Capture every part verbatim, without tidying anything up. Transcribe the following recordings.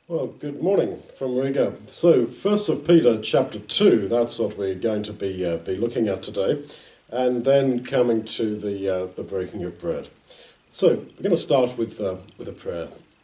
Well, good morning from Riga. So, First of Peter chapter two, that's what we're going to be uh, be looking at today, and then coming to the uh, the breaking of bread. So, we're going to start with uh, with a prayer.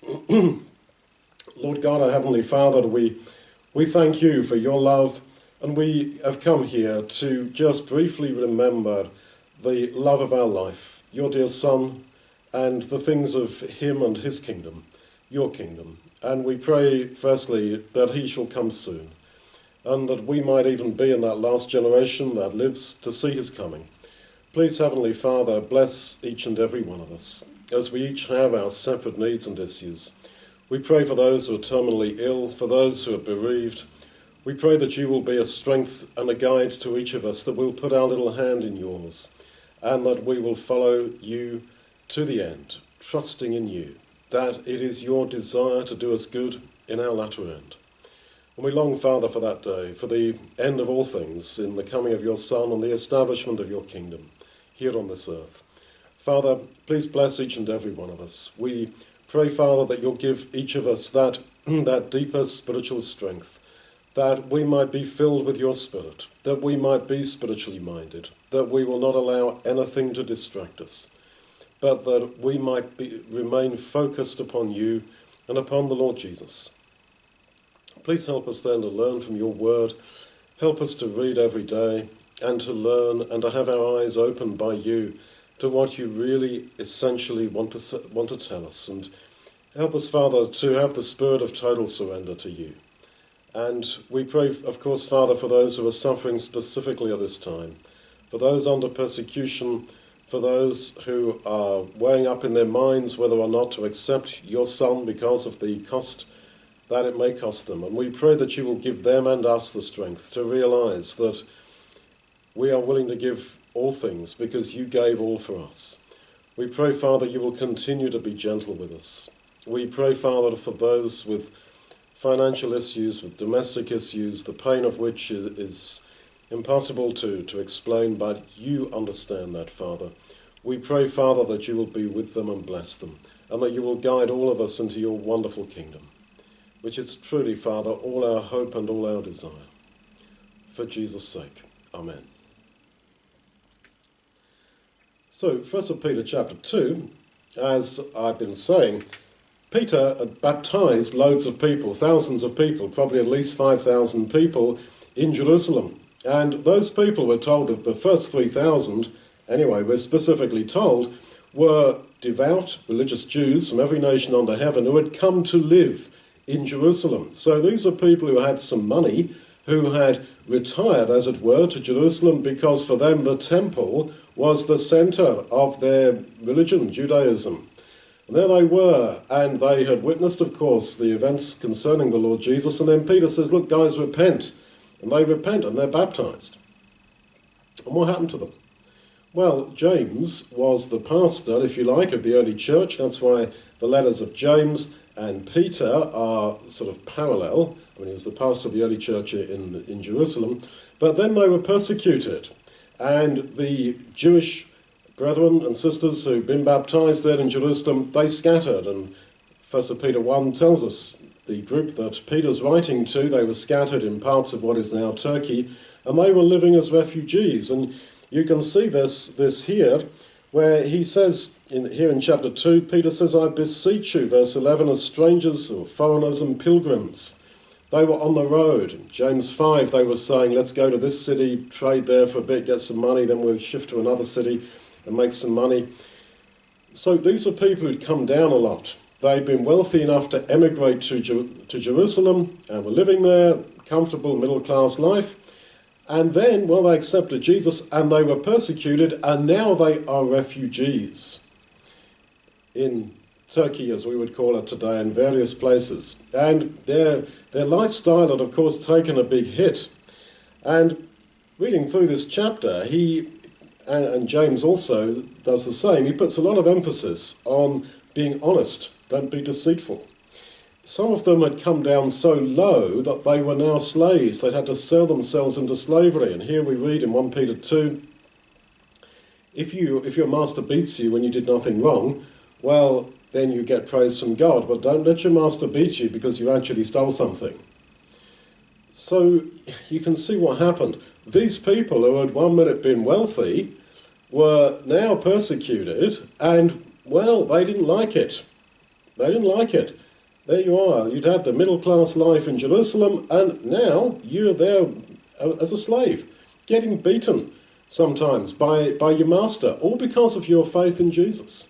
Lord God, our Heavenly Father, we we thank you for your love, and we have come here to just briefly remember the love of our life, your dear Son, and the things of him and his kingdom, your kingdom. And we pray, firstly, that he shall come soon, and that we might even be in that last generation that lives to see his coming. Please, Heavenly Father, bless each and every one of us, as we each have our separate needs and issues. We pray for those who are terminally ill, for those who are bereaved. We pray that you will be a strength and a guide to each of us, that we'll put our little hand in yours, and that we will follow you to the end, trusting in you, that it is your desire to do us good in our latter end. And we long, Father, for that day, for the end of all things, in the coming of your Son and the establishment of your kingdom here on this earth. Father, please bless each and every one of us. We pray, Father, that you'll give each of us that, that deeper spiritual strength, that we might be filled with your Spirit, that we might be spiritually minded, that we will not allow anything to distract us, but that we might be, remain focused upon you and upon the Lord Jesus. Please help us then to learn from your word. Help us to read every day and to learn and to have our eyes opened by you to what you really essentially want to, want to tell us. And help us, Father, to have the spirit of total surrender to you. And we pray, of course, Father, for those who are suffering specifically at this time, for those under persecution, for those who are weighing up in their minds whether or not to accept your Son because of the cost that it may cost them. And we pray that you will give them and us the strength to realize that we are willing to give all things because you gave all for us. We pray, Father, you will continue to be gentle with us. We pray, Father, for those with financial issues, with domestic issues, the pain of which is impossible to, to explain, but you understand that, Father. We pray, Father, that you will be with them and bless them, and that you will guide all of us into your wonderful kingdom, which is truly, Father, all our hope and all our desire. For Jesus' sake. Amen. So, First of Peter chapter two, as I've been saying, Peter had baptized loads of people, thousands of people, probably at least five thousand people in Jerusalem. And those people were told that the first three thousand, anyway, we're specifically told, were devout religious Jews from every nation under heaven who had come to live in Jerusalem. So these are people who had some money, who had retired, as it were, to Jerusalem because for them the temple was the center of their religion, Judaism. And there they were, and they had witnessed, of course, the events concerning the Lord Jesus. And then Peter says, look, guys, repent. And they repent and they're baptized. And what happened to them? Well, James was the pastor, if you like, of the early church. That's why the letters of James and Peter are sort of parallel. I mean, he was the pastor of the early church in, in Jerusalem. But then they were persecuted. And the Jewish brethren and sisters who'd been baptized there in Jerusalem, they scattered. And First Peter one tells us the group that Peter's writing to, they were scattered in parts of what is now Turkey, and they were living as refugees. And you can see this, this here, where he says, in, here in chapter two, Peter says, I beseech you, verse eleven, as strangers or foreigners and pilgrims. They were on the road. In James five, they were saying, let's go to this city, trade there for a bit, get some money, then we'll shift to another city and make some money. So these are people who'd come down a lot. They'd been wealthy enough to emigrate to, Jer- to Jerusalem and were living there, comfortable middle-class life. And then, well, they accepted Jesus and they were persecuted, and now they are refugees in Turkey, as we would call it today, in various places. And their, their lifestyle had, of course, taken a big hit. And reading through this chapter, he, and, and James also does the same, he puts a lot of emphasis on being honest. Don't be deceitful. Some of them had come down so low that they were now slaves. They'd had to sell themselves into slavery. And here we read in First Peter two, if you if your master beats you when you did nothing wrong, well, then you get praise from God. But don't let your master beat you because you actually stole something. So you can see what happened. These people who had one minute been wealthy were now persecuted, and, well, they didn't like it. They didn't like it. There you are. You'd had the middle-class life in Jerusalem, and now you're there as a slave, getting beaten sometimes by, by your master, all because of your faith in Jesus.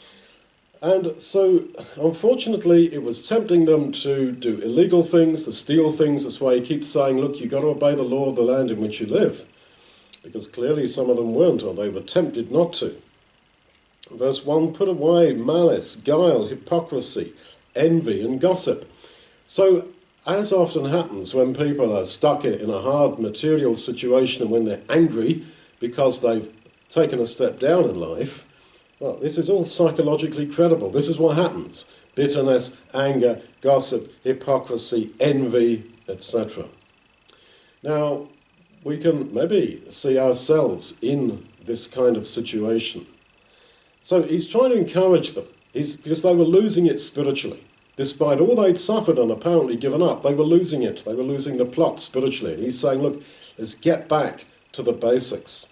And so, unfortunately, it was tempting them to do illegal things, to steal things. That's why he keeps saying, look, you've got to obey the law of the land in which you live. Because clearly some of them weren't, or they were tempted not to. Verse one, put away malice, guile, hypocrisy, envy, and gossip. So, as often happens when people are stuck in a hard material situation and when they're angry because they've taken a step down in life, well, this is all psychologically credible. This is what happens. Bitterness, anger, gossip, hypocrisy, envy, et cetera. Now, we can maybe see ourselves in this kind of situation. So he's trying to encourage them, he's, because they were losing it spiritually. Despite all they'd suffered and apparently given up, they were losing it. They were losing the plot spiritually. And he's saying, look, let's get back to the basics.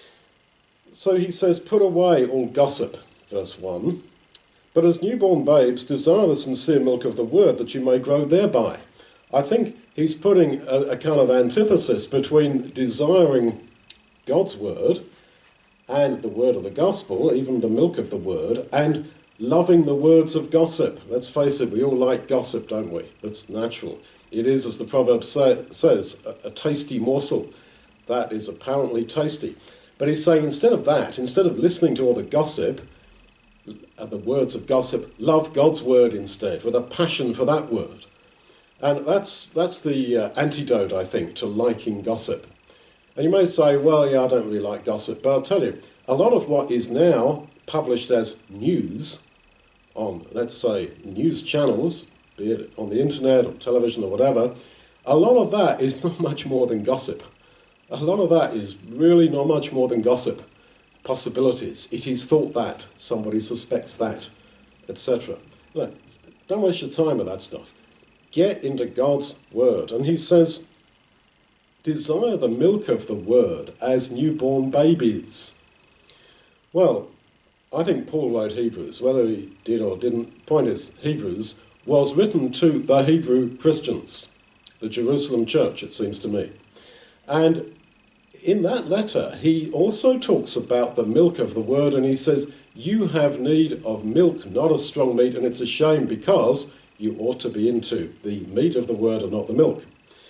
So he says, put away all gossip, verse one. But as newborn babes, desire the sincere milk of the word, that you may grow thereby. I think he's putting a, a kind of antithesis between desiring God's word and the word of the gospel, even the milk of the word, and loving the words of gossip. Let's face it, we all like gossip, don't we? That's natural. It is, as the proverb say, says, a, a tasty morsel. That is apparently tasty. But he's saying instead of that, instead of listening to all the gossip, uh, the words of gossip, love God's word instead, with a passion for that word. And that's, that's the uh, antidote, I think, to liking gossip. And you may say, well, yeah, I don't really like gossip, but I'll tell you, a lot of what is now published as news on, let's say, news channels, be it on the internet or television or whatever, a lot of that is not much more than gossip. A lot of that is really not much more than gossip. Possibilities. It is thought that. Somebody suspects that, et cetera. No, don't waste your time with that stuff. Get into God's word. And he says, desire the milk of the word as newborn babies. Well, I think Paul wrote Hebrews. Whether he did or didn't, point is, Hebrews was written to the Hebrew Christians, the Jerusalem church, it seems to me. And in that letter, he also talks about the milk of the word, and he says, you have need of milk, not of strong meat, and it's a shame because you ought to be into the meat of the word and not the milk.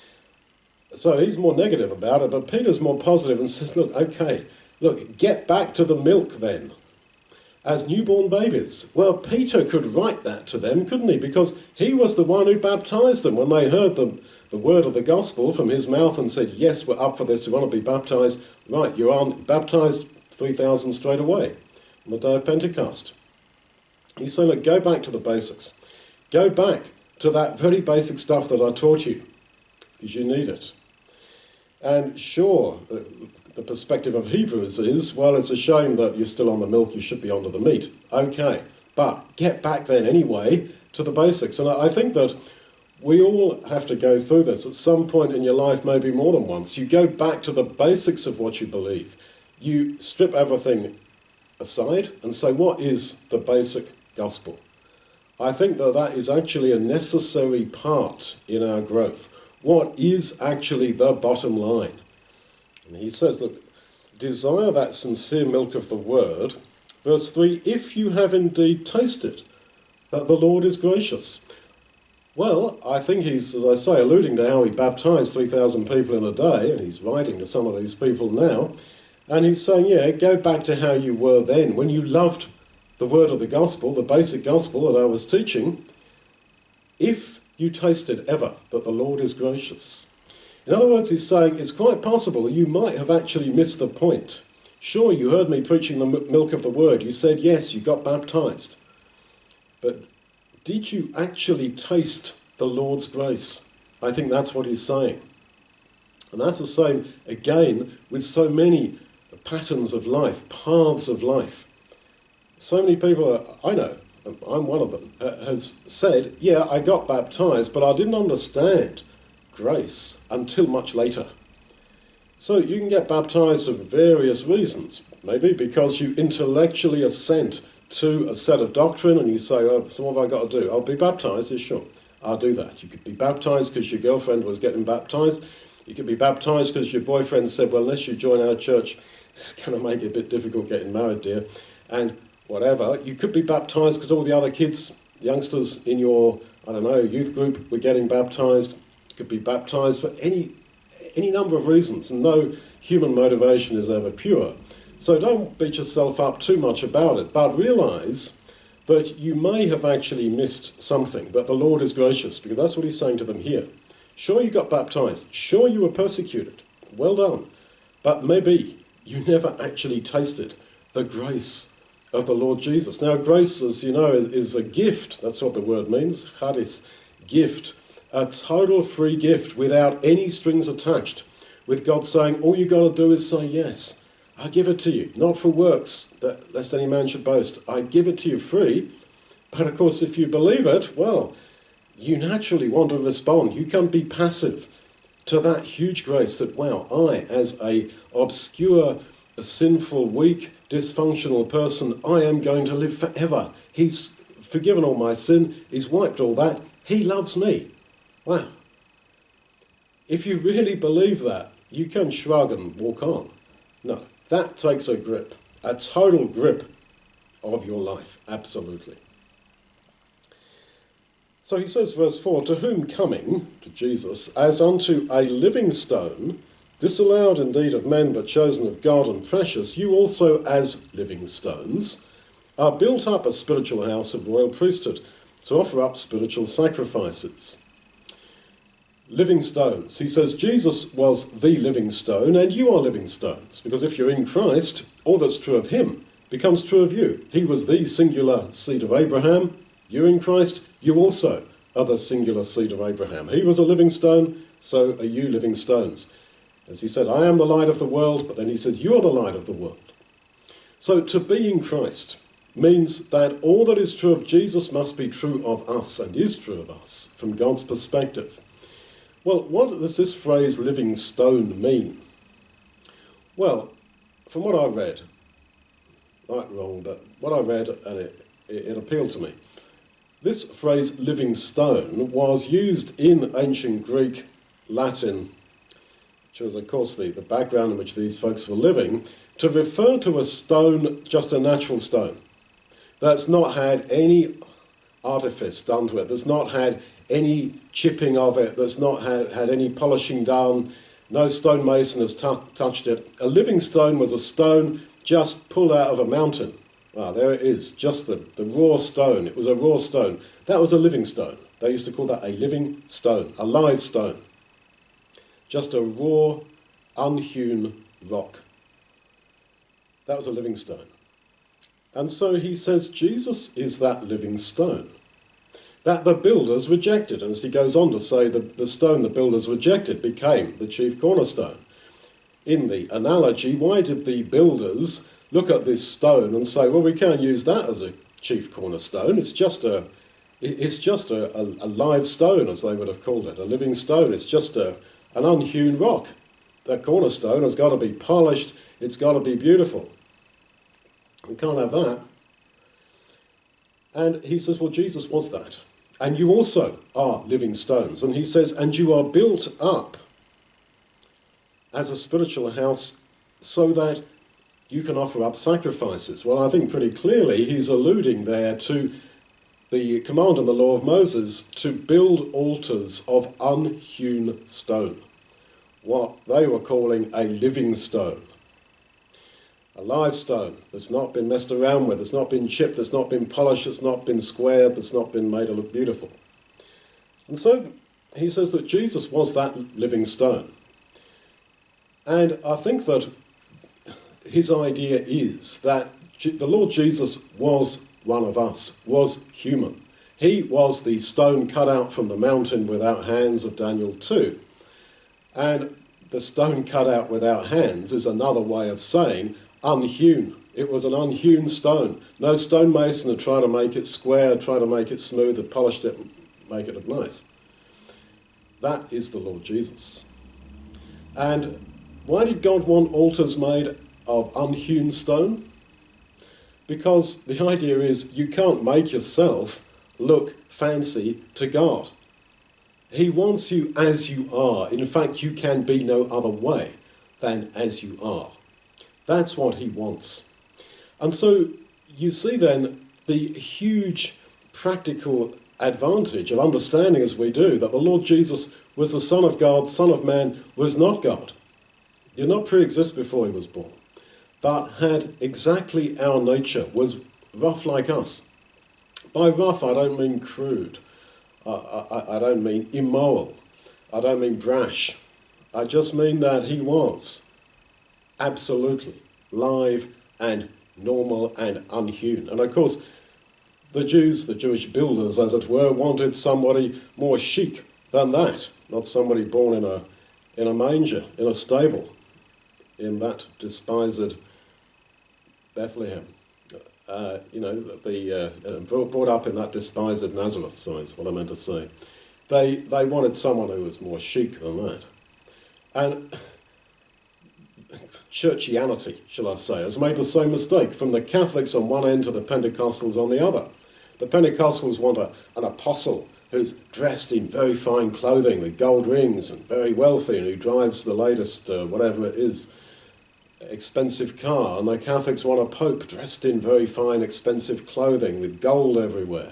So he's more negative about it, but Peter's more positive and says, look, okay, look, get back to the milk then, as newborn babies. Well, Peter could write that to them, couldn't he? Because he was the one who baptized them when they heard them. The word of the gospel from his mouth and said, yes, we're up for this, we want to be baptized. Right, you're on, baptized three thousand straight away on the day of Pentecost. He's saying, look, go back to the basics. Go back to that very basic stuff that I taught you, because you need it. And sure, the, the perspective of Hebrews is, well, it's a shame that you're still on the milk, you should be onto the meat. Okay, but get back then anyway to the basics. And I, I think that we all have to go through this at some point in your life, maybe more than once. You go back to the basics of what you believe. You strip everything aside and say, what is the basic gospel? I think that that is actually a necessary part in our growth. What is actually the bottom line? And he says, look, desire that sincere milk of the word. Verse three, if you have indeed tasted that the Lord is gracious. Well, I think he's, as I say, alluding to how he baptized three thousand people in a day, and he's writing to some of these people now, and he's saying, yeah, go back to how you were then, when you loved the word of the gospel, the basic gospel that I was teaching, if you tasted ever that the Lord is gracious. In other words, he's saying it's quite possible that you might have actually missed the point. Sure, you heard me preaching the milk of the word. You said, yes, you got baptized. But did you actually taste the Lord's grace? I think that's what he's saying. And that's the same, again, with so many patterns of life, paths of life. So many people, are, I know, I'm one of them, has said, yeah, I got baptized, but I didn't understand grace until much later. So you can get baptized for various reasons. Maybe because you intellectually assent to a set of doctrine and you say, oh, so what have I got to do? I'll be baptized? Yeah, sure, I'll do that. You could be baptized because your girlfriend was getting baptized. You could be baptized because your boyfriend said, well, unless you join our church, it's going to make it a bit difficult getting married, dear. And whatever. You could be baptized because all the other kids, youngsters in your, I don't know, youth group were getting baptized. You could be baptized for any any number of reasons, and no human motivation is ever pure. So don't beat yourself up too much about it, but realize that you may have actually missed something, but the Lord is gracious, because that's what he's saying to them here. Sure, you got baptized. Sure, you were persecuted. Well done. But maybe you never actually tasted the grace of the Lord Jesus. Now, grace, as you know, is, is a gift. That's what the word means. Charis, gift. A total free gift without any strings attached, with God saying, all you got to do is say yes. I give it to you, not for works, that, lest any man should boast. I give it to you free. But of course, if you believe it, well, you naturally want to respond. You can't be passive to that huge grace that, wow, I, as a obscure, a sinful, weak, dysfunctional person, I am going to live forever. He's forgiven all my sin. He's wiped all that. He loves me. Wow. If you really believe that, you can shrug and walk on. No, that takes a grip, a total grip of your life, absolutely. So he says, verse four, to whom coming, to Jesus, as unto a living stone, disallowed indeed of men, but chosen of God and precious, you also as living stones are built up a spiritual house of royal priesthood to offer up spiritual sacrifices. Living stones. He says Jesus was the living stone and you are living stones, because if you're in Christ, all that's true of him becomes true of you. He was the singular seed of Abraham. You in Christ, you also are the singular seed of Abraham. He was a living stone, so are you living stones. As he said, I am the light of the world, but then he says, you are the light of the world. So to be in Christ means that all that is true of Jesus must be true of us, and is true of us, from God's perspective. Well, what does this phrase living stone mean? Well, from what I read, right, wrong, but what I read, and it, it, it appealed to me, this phrase living stone was used in ancient Greek, Latin, which was of course the, the background in which these folks were living, to refer to a stone, just a natural stone, that's not had any artifice done to it, that's not had any chipping of it, that's not had, had any polishing done, no stonemason has t- touched it. A living stone was a stone just pulled out of a mountain. Ah, there it is, just the, the raw stone. It was a raw stone. That was a living stone. They used to call that a living stone, a live stone. Just a raw, unhewn rock. That was a living stone. And so he says Jesus is that living stone that the builders rejected. And as he goes on to say, the, the stone the builders rejected became the chief cornerstone. In the analogy, why did the builders look at this stone and say, well, we can't use that as a chief cornerstone. It's just a, it's just a, a, a live stone, as they would have called it, a living stone. It's just a, an unhewn rock. That cornerstone has got to be polished. It's got to be beautiful. We can't have that. And he says, well, Jesus was that. And you also are living stones. And he says, and you are built up as a spiritual house so that you can offer up sacrifices. Well, I think pretty clearly he's alluding there to the command in the law of Moses to build altars of unhewn stone, what they were calling a living stone. A live stone that's not been messed around with, that's not been chipped, that's not been polished, that's not been squared, that's not been made to look beautiful. And so he says that Jesus was that living stone. And I think that his idea is that the Lord Jesus was one of us, was human. He was the stone cut out from the mountain without hands of Daniel two. And the stone cut out without hands is another way of saying unhewn It was an unhewn stone. No stonemason had tried to make it square, tried to make it smooth, had polished it and make it look nice. That is the Lord Jesus. And why did God want altars made of unhewn stone? Because the idea is you can't make yourself look fancy to God. He wants you as you are. In fact, you can be no other way than as you are. That's what he wants. And so you see then the huge practical advantage of understanding as we do that the Lord Jesus was the Son of God, Son of Man, was not God. He did not pre-exist before he was born, but had exactly our nature, was rough like us. By rough, I don't mean crude. I, I, I don't mean immoral. I don't mean brash. I just mean that he was absolutely live and normal and unhewn. And of course, the Jews, the Jewish builders, as it were, wanted somebody more chic than that, not somebody born in a, in a manger, in a stable, in that despised Bethlehem. Uh, you know, the uh, brought, brought up in that despised Nazareth, sorry, is what I meant to say. They, they wanted someone who was more chic than that. And churchianity, shall I say, has made the same mistake, from the Catholics on one end to the Pentecostals on the other. The Pentecostals want a, an apostle who's dressed in very fine clothing with gold rings and very wealthy and who drives the latest, uh, whatever it is, expensive car. And the Catholics want a pope dressed in very fine, expensive clothing with gold everywhere.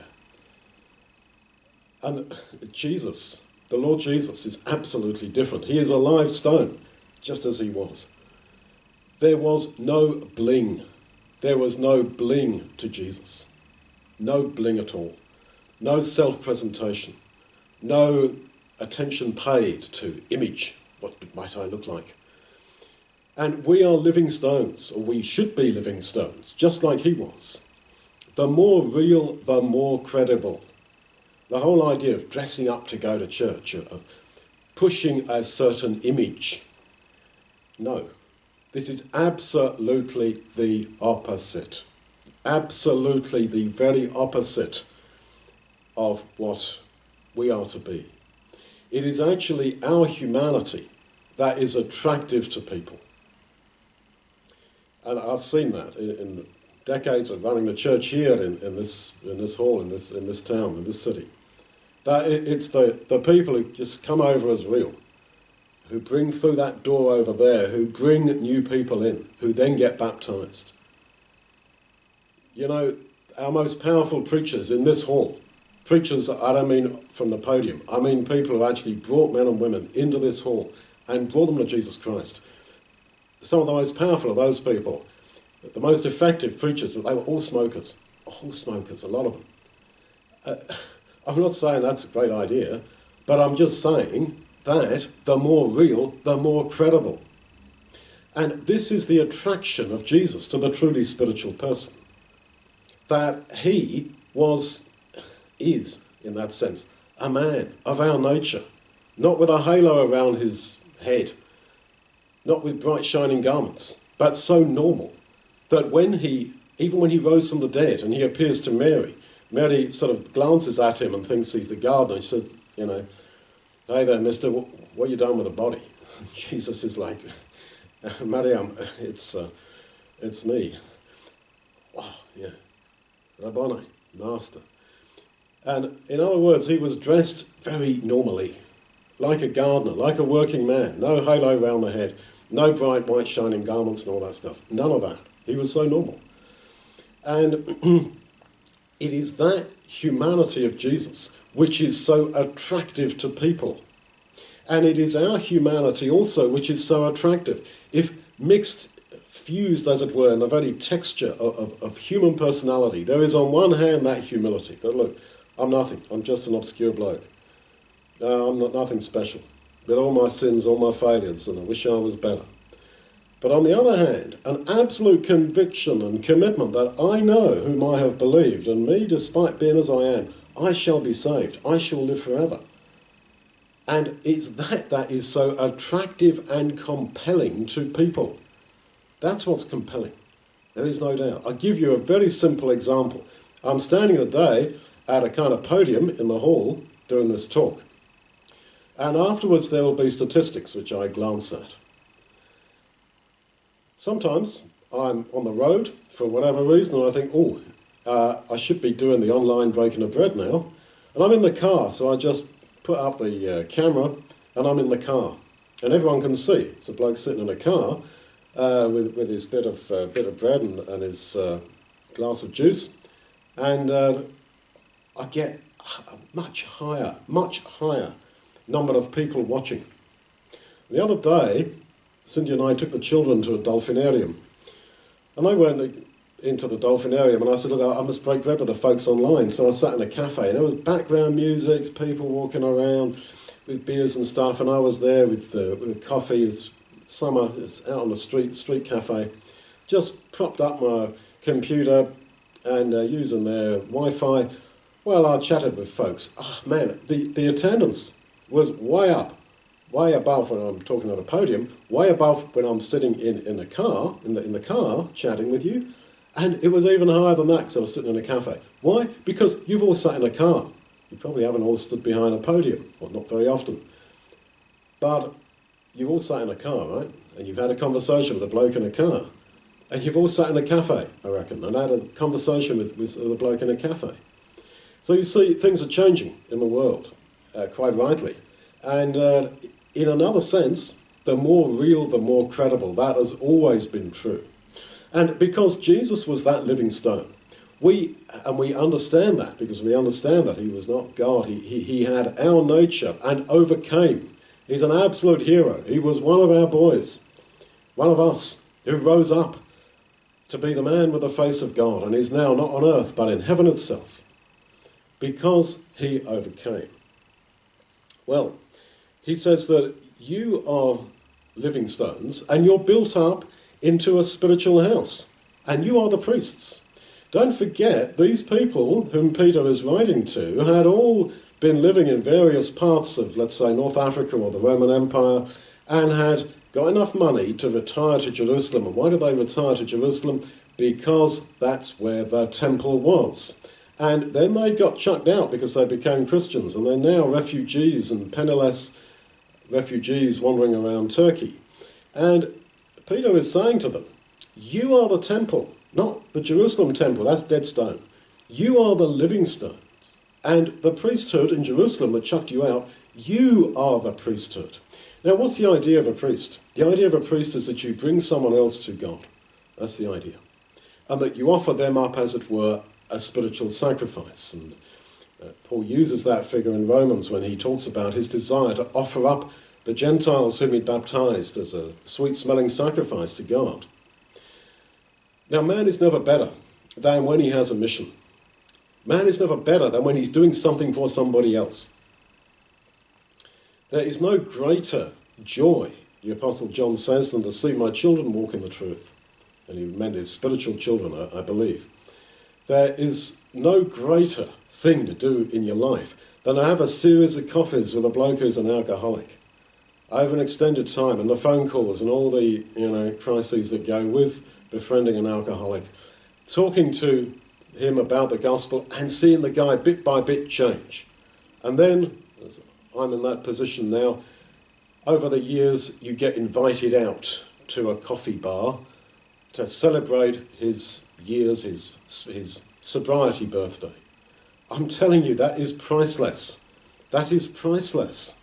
And Jesus, the Lord Jesus, is absolutely different. He is a live stone, just as he was. There was no bling. There was no bling to Jesus. No bling at all. No self-presentation. No attention paid to image. What might I look like? And we are living stones, or we should be living stones, just like he was. The more real, the more credible. The whole idea of dressing up to go to church, of pushing a certain image. No. This is absolutely the opposite. Absolutely the very opposite of what we are to be. It is actually our humanity that is attractive to people. And I've seen that in, in decades of running the church here in, in this in this hall, in this in this town, in this city. That it, it's the, the people who just come over as real, who bring through that door over there, who bring new people in, who then get baptized. You know, our most powerful preachers in this hall, preachers, I don't mean from the podium, I mean people who actually brought men and women into this hall and brought them to Jesus Christ. Some of the most powerful of those people, the most effective preachers, they were all smokers. All smokers, a lot of them. Uh, I'm not saying that's a great idea, but I'm just saying that the more real, the more credible. And this is the attraction of Jesus to the truly spiritual person. That he was, is, in that sense, a man of our nature, not with a halo around his head, not with bright shining garments, but so normal that when he, even when he rose from the dead and he appears to Mary, Mary sort of glances at him and thinks he's the gardener. She said, you know, hey there, mister, what, what you done with the body? Jesus is like, Mariam, it's, uh, it's me. Oh, yeah. Rabboni, master. And in other words, he was dressed very normally, like a gardener, like a working man, no halo around the head, no bright white shining garments and all that stuff. None of that. He was so normal. And it is that humanity of Jesus which is so attractive to people. And it is our humanity also which is so attractive. If mixed, fused as it were, in the very texture of, of, of human personality, there is on one hand that humility. That, look, I'm nothing. I'm just an obscure bloke. Uh, I'm not nothing special. With all my sins, all my failures, and I wish I was better. But on the other hand, an absolute conviction and commitment that I know whom I have believed, and me, despite being as I am, I shall be saved. I shall live forever. And it's that that is so attractive and compelling to people. That's what's compelling. There is no doubt. I'll give you a very simple example. I'm standing today at a kind of podium in the hall doing this talk. And afterwards there will be statistics which I glance at. Sometimes I'm on the road for whatever reason and I think, oh, uh, I should be doing the online breaking of bread now. And I'm in the car, so I just put up the uh, camera and I'm in the car. And everyone can see. It's a bloke sitting in a car uh, with, with his bit of, uh, bit of bread and, and his uh, glass of juice. And uh, I get a much higher, much higher number of people watching. The other day, Cindy and I took the children to a dolphinarium. And they went into the dolphinarium and I said, look, I must break bread with the folks online. So I sat in a cafe and there was background music, people walking around with beers and stuff. And I was there with, uh, with coffee. It's summer, it's out on the street, street cafe. Just propped up my computer and uh, using their Wi-Fi. Well, I chatted with folks. Oh man, the, the attendance was way up, way above when I'm talking on a podium, way above when I'm sitting in, in a car, in the, in the car, chatting with you. And it was even higher than that because I was sitting in a cafe. Why? Because you've all sat in a car. You probably haven't all stood behind a podium, or not very often. But you've all sat in a car, right? And you've had a conversation with a bloke in a car. And you've all sat in a cafe, I reckon, and had a conversation with, with the bloke in a cafe. So you see, things are changing in the world. Uh, quite rightly. And uh, in another sense, the more real, the more credible. That has always been true. And because Jesus was that living stone, we, and we understand that, because we understand that he was not God. He, he, he had our nature and overcame. He's an absolute hero. He was one of our boys, one of us, who rose up to be the man with the face of God, and is now not on earth, but in heaven itself, because he overcame. Well, he says that you are living stones and you're built up into a spiritual house and you are the priests. Don't forget, these people whom Peter is writing to had all been living in various parts of, let's say, North Africa or the Roman Empire and had got enough money to retire to Jerusalem. And why did they retire to Jerusalem? Because that's where the temple was. And then they got chucked out because they became Christians, and they're now refugees and penniless refugees wandering around Turkey. And Peter is saying to them, you are the temple, not the Jerusalem temple, that's dead stone. You are the living stones. And the priesthood in Jerusalem that chucked you out, you are the priesthood. Now, what's the idea of a priest? The idea of a priest is that you bring someone else to God. That's the idea. And that you offer them up, as it were, a spiritual sacrifice. And uh, Paul uses that figure in Romans when he talks about his desire to offer up the Gentiles whom he'd baptized as a sweet-smelling sacrifice to God. Now, man is never better than when he has a mission. Man is never better than when he's doing something for somebody else. There is no greater joy, the Apostle John says, than to see my children walk in the truth. And he meant his spiritual children, I, I believe. There is no greater thing to do in your life than to have a series of coffees with a bloke who's an alcoholic over an extended time, and the phone calls and all the, you know, crises that go with befriending an alcoholic, talking to him about the gospel and seeing the guy bit by bit change. And then, as I'm in that position now, over the years you get invited out to a coffee bar to celebrate his years, his, his sobriety birthday. I'm telling you, that is priceless. That is priceless.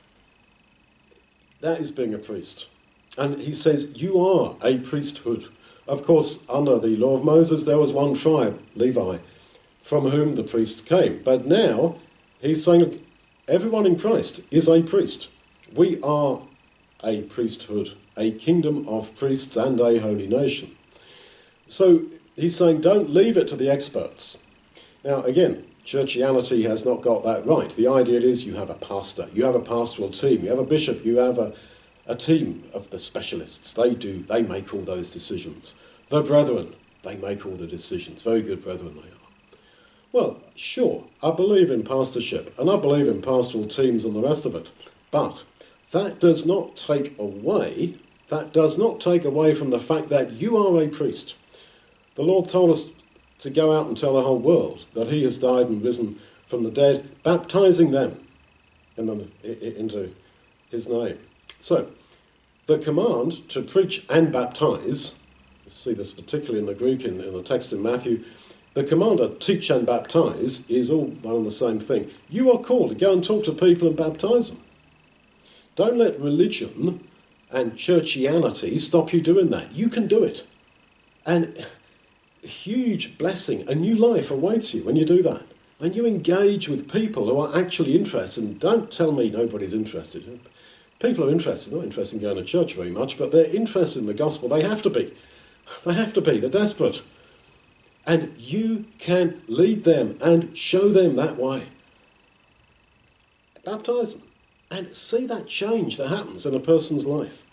That is being a priest. And he says, you are a priesthood. Of course, under the law of Moses, there was one tribe, Levi, from whom the priests came. But now, he's saying, look, everyone in Christ is a priest. We are a priesthood, a kingdom of priests and a holy nation. So he's saying, don't leave it to the experts. Now, again, churchianity has not got that right. The idea is you have a pastor, you have a pastoral team, you have a bishop, you have a, a team of the specialists. They do, they make all those decisions. The brethren, they make all the decisions. Very good brethren they are. Well, sure, I believe in pastorship, and I believe in pastoral teams and the rest of it. But that does not take away, that does not take away from the fact that you are a priest. The Lord told us to go out and tell the whole world that he has died and risen from the dead, baptizing them in the, into his name. So, the command to preach and baptize, you see this particularly in the Greek in, in the text in Matthew, the command to teach and baptize is all one and the same thing. You are called to go and talk to people and baptize them. Don't let religion and churchianity stop you doing that. You can do it. And a huge blessing, a new life awaits you when you do that. And you engage with people who are actually interested. And don't tell me nobody's interested. People are interested, not interested in going to church very much, but they're interested in the gospel. They have to be. They have to be. They're desperate. And you can lead them and show them that way. Baptize them. And see that change that happens in a person's life.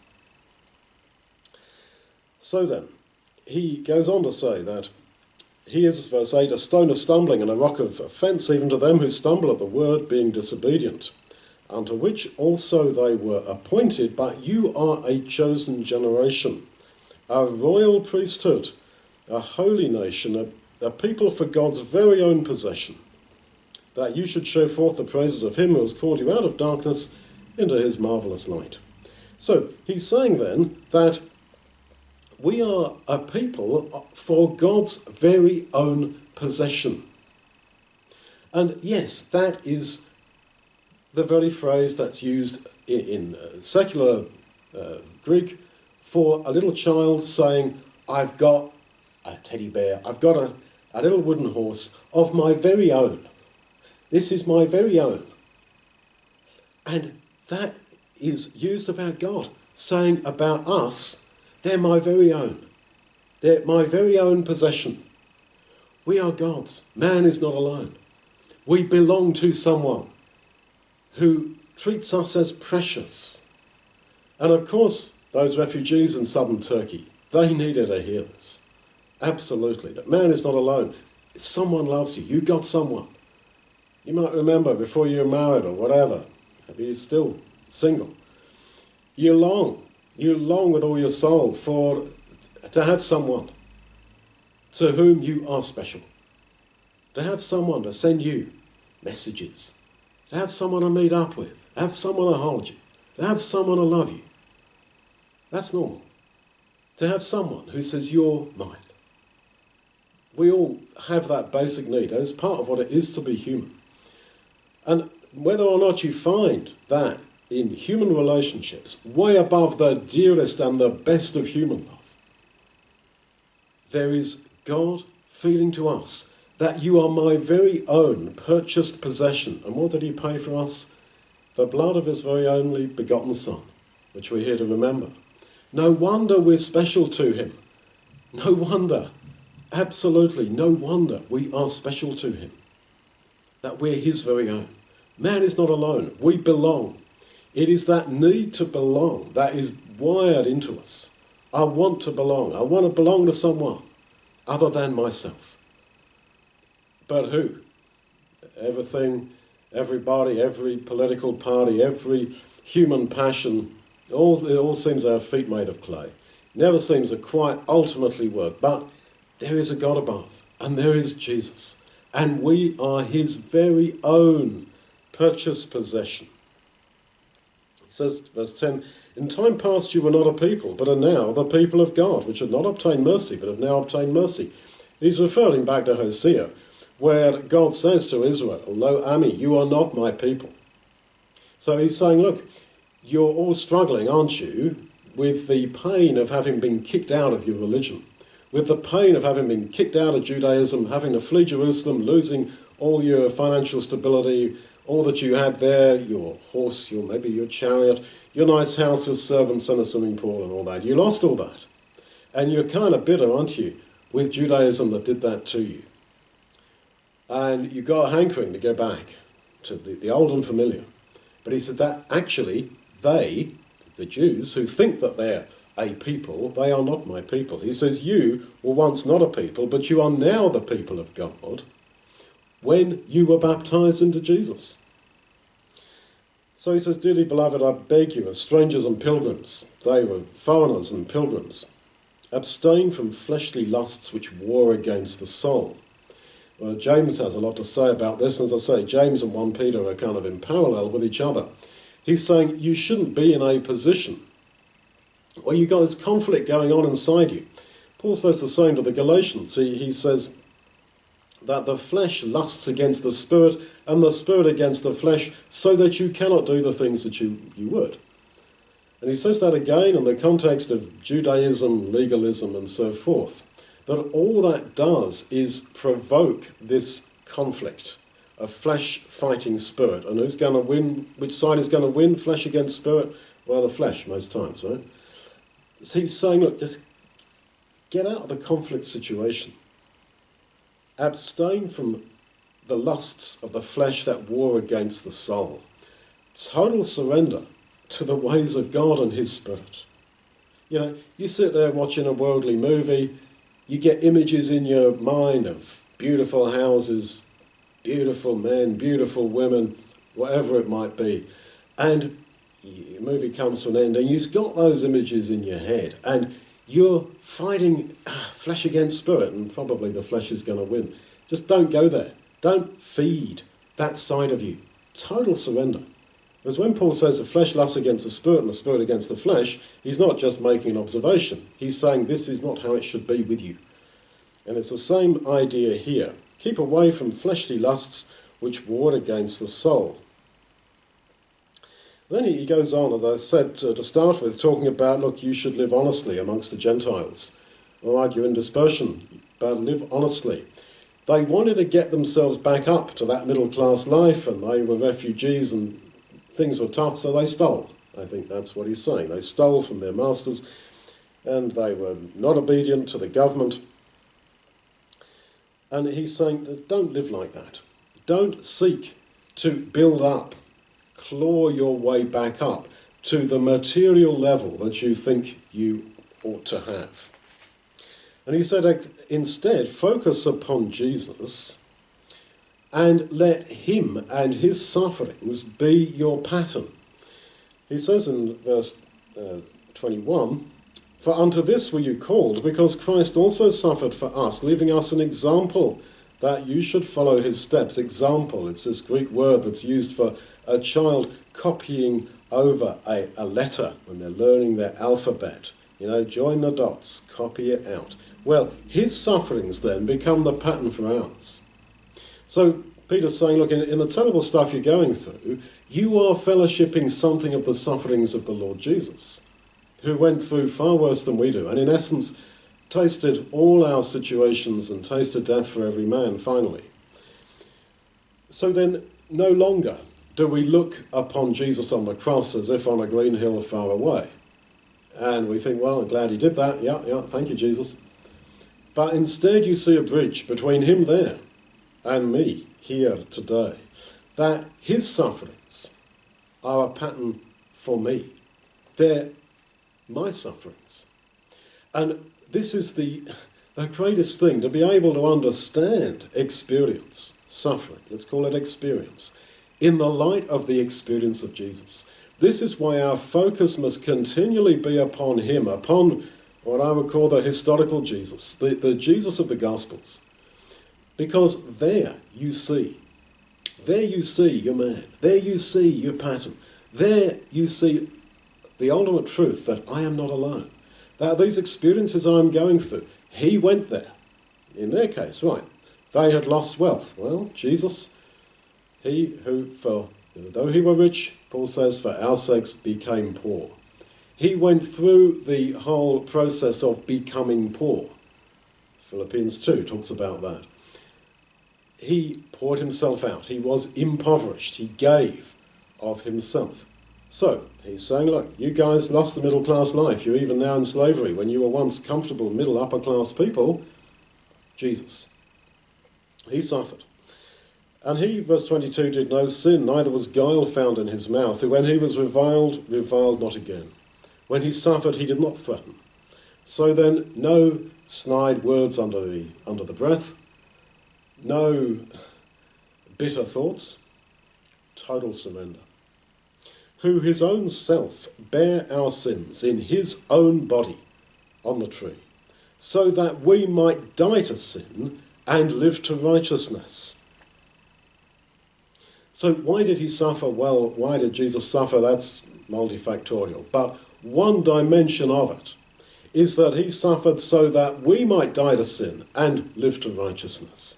So then, he goes on to say that he is, verse eight, a stone of stumbling and a rock of offence even to them who stumble at the word, being disobedient, unto which also they were appointed. But you are a chosen generation, a royal priesthood, a holy nation, a, a people for God's very own possession, that you should show forth the praises of him who has called you out of darkness into his marvellous light. So he's saying then that we are a people for God's very own possession. And yes, that is the very phrase that's used in, in uh, secular uh, Greek for a little child saying, I've got a teddy bear, I've got a, a little wooden horse of my very own. This is my very own. And that is used about God, saying about us, they're my very own. They're my very own possession. We are God's. Man is not alone. We belong to someone who treats us as precious. And of course, those refugees in southern Turkey, they needed to hear this. Absolutely. That man is not alone. Someone loves you. You got someone. You might remember before you were married or whatever, maybe you're still single, you long, you long with all your soul for to have someone to whom you are special, to have someone to send you messages, to have someone to meet up with, to have someone to hold you, to have someone to love you. That's normal. To have someone who says, you're mine. We all have that basic need, and it's part of what it is to be human. And whether or not you find that in human relationships, way above the dearest and the best of human love, there is God feeling to us that you are my very own purchased possession. And what did he pay for us? The blood of his very only begotten Son, which we're here to remember. No wonder we're special to him. No wonder, absolutely no wonder we are special to him. That we're his very own. Man is not alone. We belong. It is that need to belong that is wired into us. I want to belong. I want to belong to someone other than myself. But who? Everything, everybody, every political party, every human passion, all, it all seems to have feet made of clay. Never seems to quite ultimately work. But there is a God above, and there is Jesus. And we are his very own purchased possession. He says, verse ten, in time past you were not a people, but are now the people of God, which have not obtained mercy, but have now obtained mercy. He's referring back to Hosea, where God says to Israel, Lo Ami, you are not my people. So he's saying, look, you're all struggling, aren't you, with the pain of having been kicked out of your religion, with the pain of having been kicked out of Judaism, having to flee Jerusalem, losing all your financial stability, all that you had there, your horse, your maybe your chariot, your nice house with servants and a swimming pool and all that. You lost all that. And you're kind of bitter, aren't you, with Judaism that did that to you. And you've got a hankering to go back to the, the old and familiar. But he said that actually they, the Jews, who think that they're a people, they are not my people. He says you were once not a people, but you are now the people of God when you were baptized into Jesus. So he says, dearly beloved, I beg you, as strangers and pilgrims, they were foreigners and pilgrims, Abstain from fleshly lusts which war against the soul. Well, James has a lot to say about this, and as I say, James and First Peter are kind of in parallel with each other. He's saying you shouldn't be in a position where you've got this conflict going on inside you. Paul says the same to the Galatians. He, he says that the flesh lusts against the spirit, and the spirit against the flesh, so that you cannot do the things that you, you would. And he says that again in the context of Judaism, legalism, and so forth, that all that does is provoke this conflict of flesh fighting spirit. And who's going to win? Which side is going to win? Flesh against spirit? Well, the flesh most times, right? So he's saying, look, just get out of the conflict situation. Abstain from the lusts of the flesh that war against the soul. Total surrender to the ways of God and his Spirit. You know, you sit there watching a worldly movie, you get images in your mind of beautiful houses, beautiful men, beautiful women, whatever it might be, and the movie comes to an end and you've got those images in your head and you're fighting ah, flesh against spirit, and probably the flesh is going to win. Just don't go there. Don't feed that side of you. Total surrender. Because when Paul says the flesh lusts against the spirit and the spirit against the flesh, he's not just making an observation. He's saying this is not how it should be with you. And it's the same idea here. Keep away from fleshly lusts which war against the soul. Then he goes on, as I said uh, to start with, talking about, look, you should live honestly amongst the Gentiles. All right, you're in dispersion, but live honestly. They wanted to get themselves back up to that middle-class life, and they were refugees and things were tough, so they stole. I think that's what he's saying. They stole from their masters, and they were not obedient to the government. And he's saying that don't live like that. Don't seek to build up, claw your way back up to the material level that you think you ought to have. And he said, instead, focus upon Jesus and let him and his sufferings be your pattern. He says in verse uh, twenty-one, for unto this were you called, because Christ also suffered for us, leaving us an example that you should follow his steps. Example, it's this Greek word that's used for a child copying over a, a letter when they're learning their alphabet. You know, join the dots, copy it out. Well, his sufferings then become the pattern for ours. So Peter's saying, look, in, in the terrible stuff you're going through, you are fellowshipping something of the sufferings of the Lord Jesus, who went through far worse than we do, and in essence tasted all our situations and tasted death for every man, finally. So then, no longer do we look upon Jesus on the cross as if on a green hill far away. And we think, well, I'm glad he did that. Yeah, yeah, thank you, Jesus. But instead you see a bridge between him there and me here today, that his sufferings are a pattern for me. They're my sufferings. And this is the, the greatest thing, to be able to understand experience, suffering, let's call it experience, in the light of the experience of Jesus. This is why our focus must continually be upon him, upon what I would call the historical Jesus, the, the Jesus of the Gospels. Because there you see, there you see your man, there you see your pattern, there you see the ultimate truth that I am not alone. That these experiences I'm going through, he went there. In their case, right, they had lost wealth. Well, Jesus, he who, for though he were rich, Paul says, for our sakes became poor. He went through the whole process of becoming poor. Philippians two talks about that. He poured himself out. He was impoverished. He gave of himself. So, he's saying, look, you guys lost the middle class life. You're even now in slavery when you were once comfortable middle upper class people. Jesus. He suffered. And he, verse twenty-two, did no sin, neither was guile found in his mouth. When he was reviled, reviled not again. When he suffered, he did not threaten. So then, no snide words under the, under the breath, no bitter thoughts, total surrender. Who his own self bare our sins in his own body on the tree, so that we might die to sin and live to righteousness. So why did he suffer? Well, why did Jesus suffer? That's multifactorial. But one dimension of it is that he suffered so that we might die to sin and live to righteousness.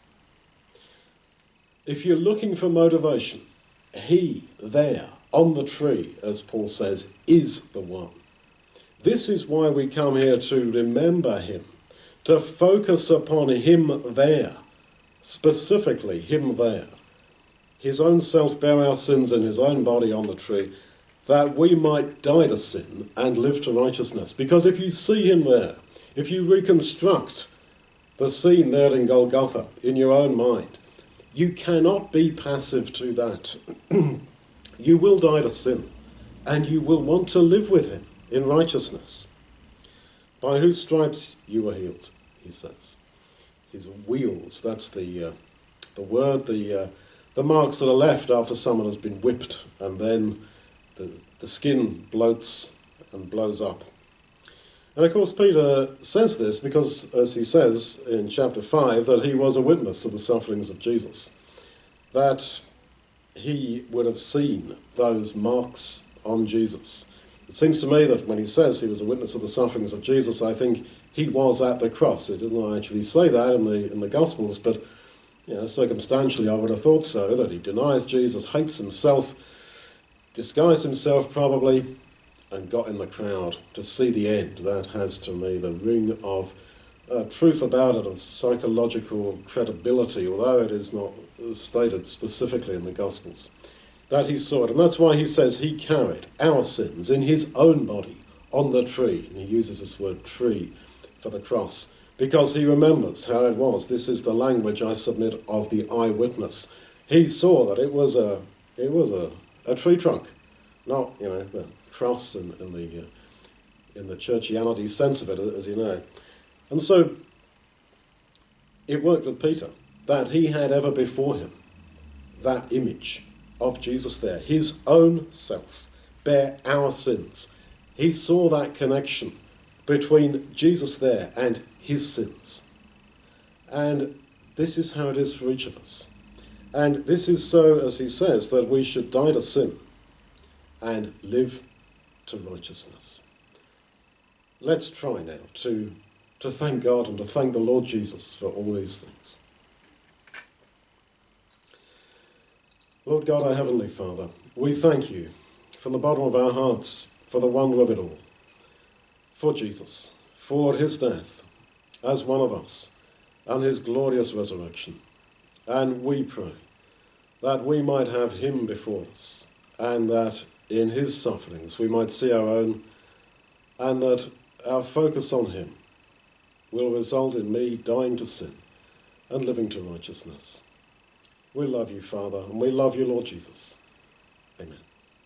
If you're looking for motivation, he there on the tree, as Paul says, is the one. This is why we come here to remember him, to focus upon him there, specifically him there. His own self bare our sins in his own body on the tree, that we might die to sin and live to righteousness. Because if you see him there, if you reconstruct the scene there in Golgotha in your own mind, you cannot be passive to that. You will die to sin, and you will want to live with him in righteousness. By whose stripes you were healed, he says. His wheals, that's the, uh, the word, the, uh, the marks that are left after someone has been whipped, and then the, the skin bloats and blows up. And of course Peter says this because, as he says in chapter five, that he was a witness of the sufferings of Jesus, that he would have seen those marks on Jesus. It seems to me that when he says he was a witness of the sufferings of Jesus, I think he was at the cross. It doesn't actually say that in the in the Gospels, but you know, circumstantially I would have thought so, that he denies Jesus, hates himself, disguised himself probably, and got in the crowd to see the end. That has to me the ring of uh, truth about it, of psychological credibility, although it is not stated specifically in the Gospels, that he saw it. And that's why he says he carried our sins in his own body on the tree. And he uses this word tree for the cross, because he remembers how it was. This is the language, I submit, of the eyewitness. He saw that it was a, it was a, a tree trunk, not, you know, the cross in, in the uh, in the churchianity sense of it, as you know. And so it worked with Peter, that he had ever before him that image of Jesus there, his own self, bear our sins. He saw that connection between Jesus there and his sins. And this is how it is for each of us. And this is so, as he says, that we should die to sin and live to righteousness. Let's try now to, to thank God and to thank the Lord Jesus for all these things. Lord God, our Heavenly Father, we thank you from the bottom of our hearts for the wonder of it all, for Jesus, for his death as one of us, and his glorious resurrection. And we pray that we might have him before us, and that in his sufferings we might see our own, and that our focus on him will result in me dying to sin and living to righteousness. We love you, Father, and we love you, Lord Jesus. Amen.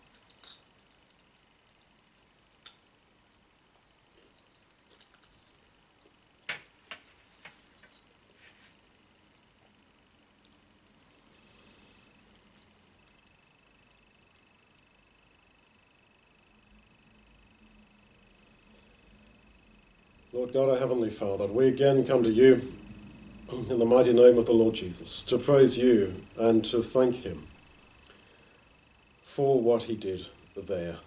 Lord God, our Heavenly Father, we again come to you in the mighty name of the Lord Jesus, to praise you and to thank him for what he did there.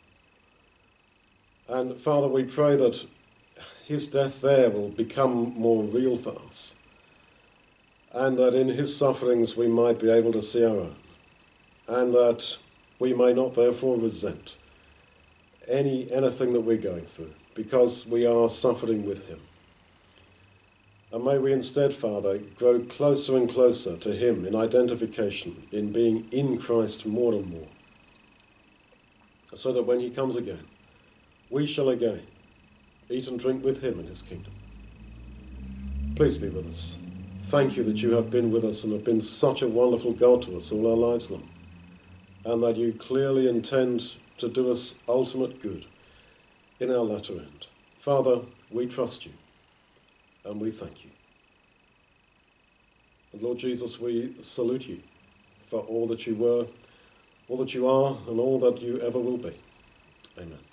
And Father, we pray that his death there will become more real for us, and that in his sufferings we might be able to see our own, and that we may not therefore resent any anything that we're going through, because we are suffering with him. And may we instead, Father, grow closer and closer to him in identification, in being in Christ more and more, so that when he comes again, we shall again eat and drink with him in his kingdom. Please be with us. Thank you that you have been with us and have been such a wonderful God to us all our lives long, and that you clearly intend to do us ultimate good in our latter end. Father, we trust you and we thank you. And Lord Jesus, we salute you for all that you were, all that you are, and all that you ever will be. Amen.